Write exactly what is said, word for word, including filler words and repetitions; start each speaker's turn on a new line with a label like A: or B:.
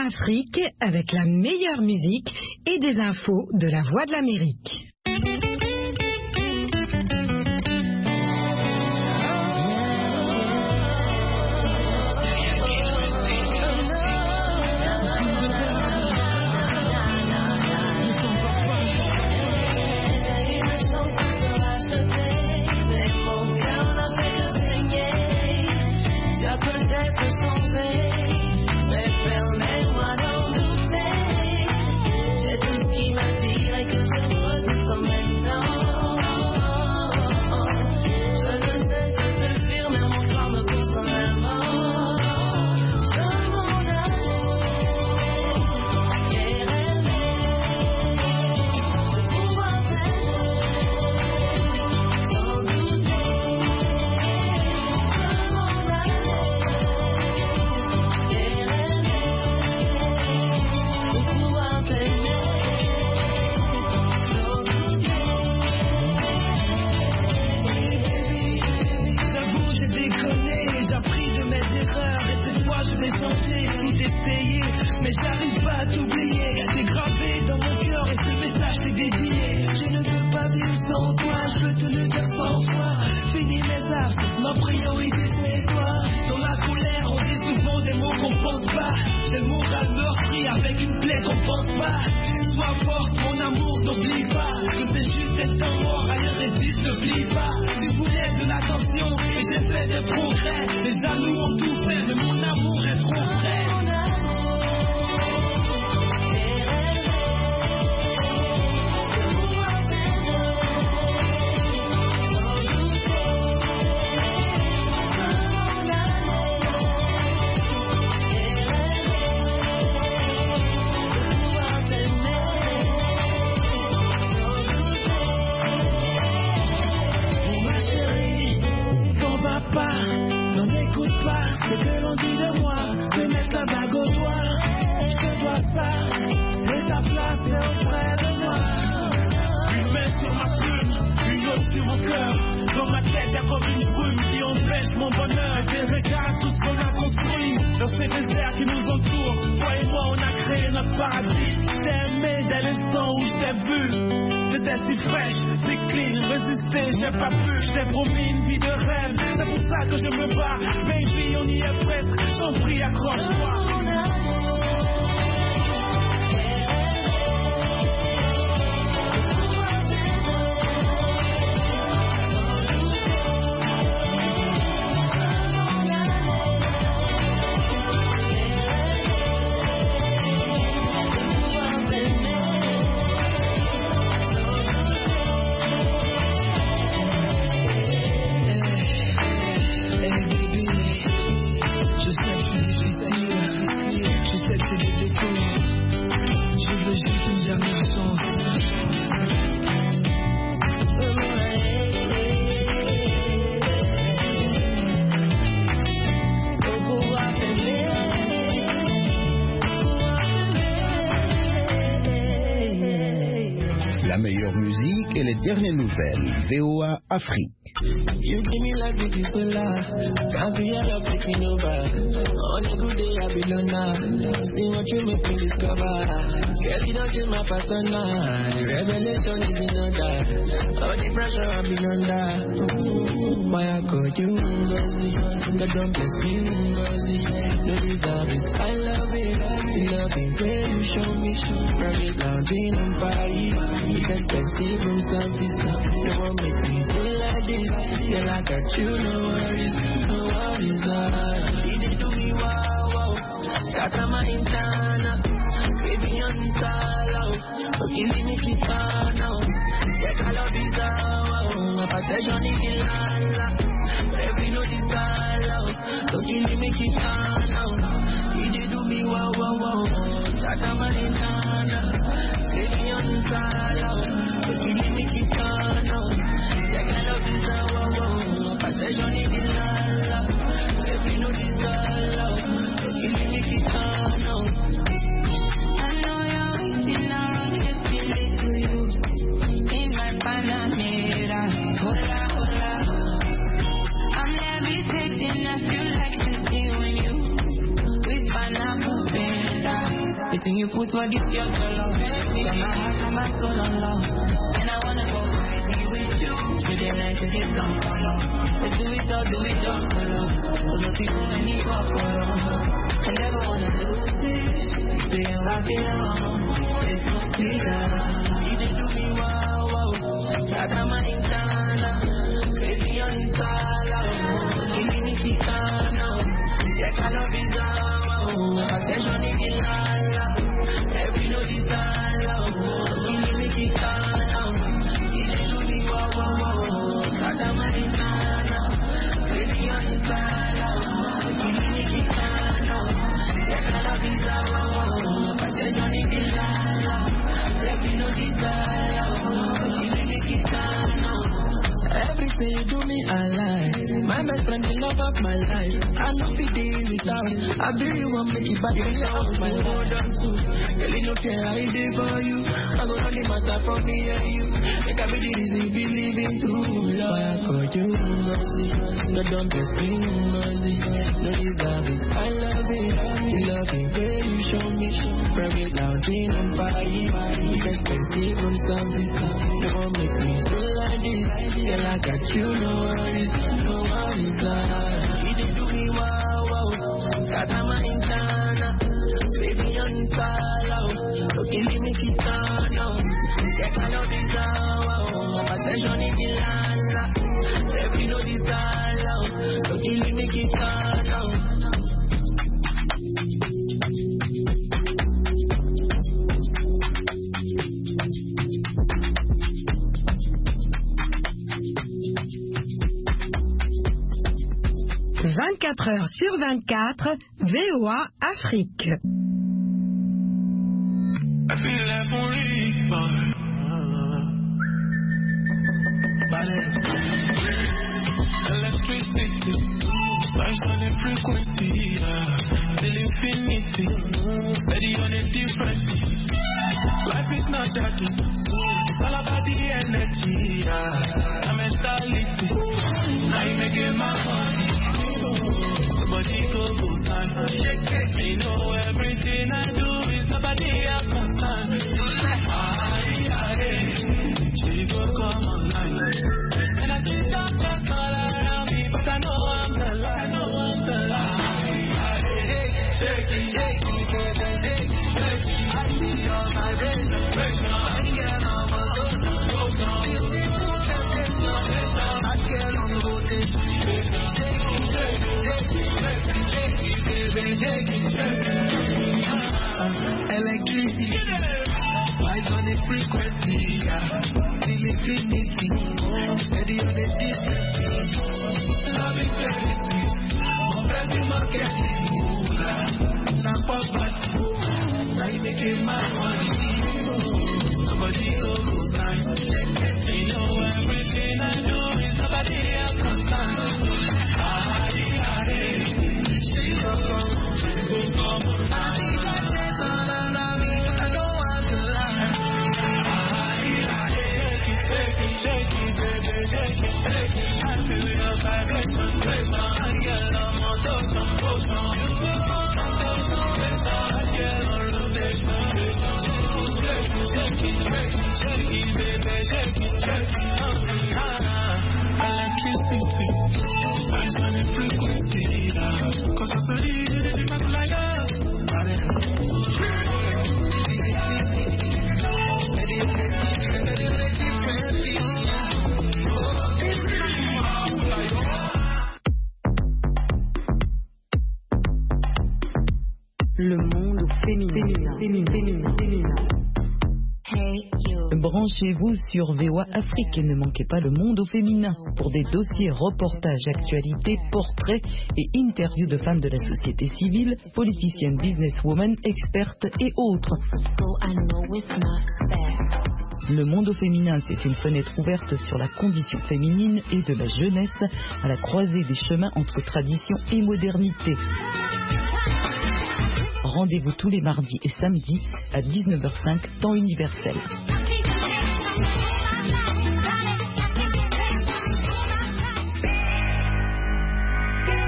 A: Afrique avec la meilleure musique et des infos de la Voix de l'Amérique.
B: La meilleure musique et les dernières nouvelles. V O A Afrique.
C: You give me like the people can't be all up taking over. On a good day I be alone. See what you make me discover. Girl, you don't kill my persona. The revelation is in order. All the pressure I be under. Why I call you Ngozi? God don't bless me Ngozi. No deserve it, I love it. The loving way you show me. Private lounging in Paris. You get expensive room service. They won't make me feel like this. Girl, I got you, no worries, no worries, nah. You did do me wow, wow. Scatter my internal, baby on inside out. But you leave me keep on now. Check all of this out, my possession is in la. Every no this all out. Don't you leave me keep on now. You did do me wow, wow, wow. Scatter my internal, baby on inside out. But you leave me keep on now. Check all of this out. Possession in the land, if you know this all out, don't you leave me keep on now. I know you're waiting around, just feel it to you. In my Panamera, hola, hola. I'm levitating, I feel like shifting when you The thing you put for this girl to love. Got my heart and my soul on love. And I wanna go crazy with you. You the light to this long color. Let's do it all, do it all for love. So no people any go for love. I never wanna lose it. So you have it on. It's so clear. You did do me wow, wow. I got my insana. Crazy on insala. Killing me kitana. Check I love it now. Attention in the lala. Every no desire. Killing me kitana. You did do me wow, wow, wow. I got my insana. Crazy on insala. Killing me kitana. Check I love it now. Attention in the lala. Every no desire. Everything you do me, I like. My best friend, the love of my life. I know be day without. I be the one make it back in love. My world on too. Girl, you know care I did for you. I go run the matter for me and you. Make I be the reason you believe in true love. I call you mercy. No don't just be mercy. No deserve it. I love it. You love it where you show me. Private lounging and party. Expensive from something. Don't make me feel like this. Girl, I got you, no worries, no worries. You did do me wow, wow. Got my intana, baby on insala. Don't kill me, kitana. Check I love this wow. Attention in the lala. Every no desire. Don't kill me, kitana.
A: vingt-quatre heures sur vingt-quatre, V O A Afrique.
C: I feel like for electricity, vibes on a frequency, uh, till infinity, steady on a different beat. Life is not that deep, it's all about the energy, uh, I'm mentality, now you make it my body. Nobody go go stand. Me know everything I do is nobody else concerned. Aye, aye, she go come online. And I see darkness all around me, but I know I'm the light. I know I'm the light. Shake it, shake it, baby, shake it, shake it. I see your vibration, vibration. I get on my toes, toes on. You see who can take your attention. I get on the rotation. Electricity, vibes on the frequency, till infinity, steady on the distance. Love is very sweet, compressing market is not poverty. Now you make it my money. Nobody goes sign. You know everything I do is nobody else concerned. Shake it, baby, shake it, shake it. I feel your vibration, vibration. I get on my toes, on toes, on. You go on toes, on. I get on rotation, shake it, shake it, shake it, baby, shake it, shake it. Electricity, vibes on the frequency, cause I believe it is not like that.
A: Le monde féminin, féminin, féminin, féminin.
D: Hey, you.
E: Branchez-vous sur V O A Afrique et ne manquez pas le monde au féminin pour des dossiers, reportages, actualités, portraits et interviews de femmes de la société civile, politiciennes, businesswomen, expertes et autres. Le monde au féminin, c'est une fenêtre ouverte sur la condition féminine et de la jeunesse à la croisée des chemins entre tradition et modernité. Rendez-vous tous les mardis et samedis à dix-neuf heures cinq, temps universel.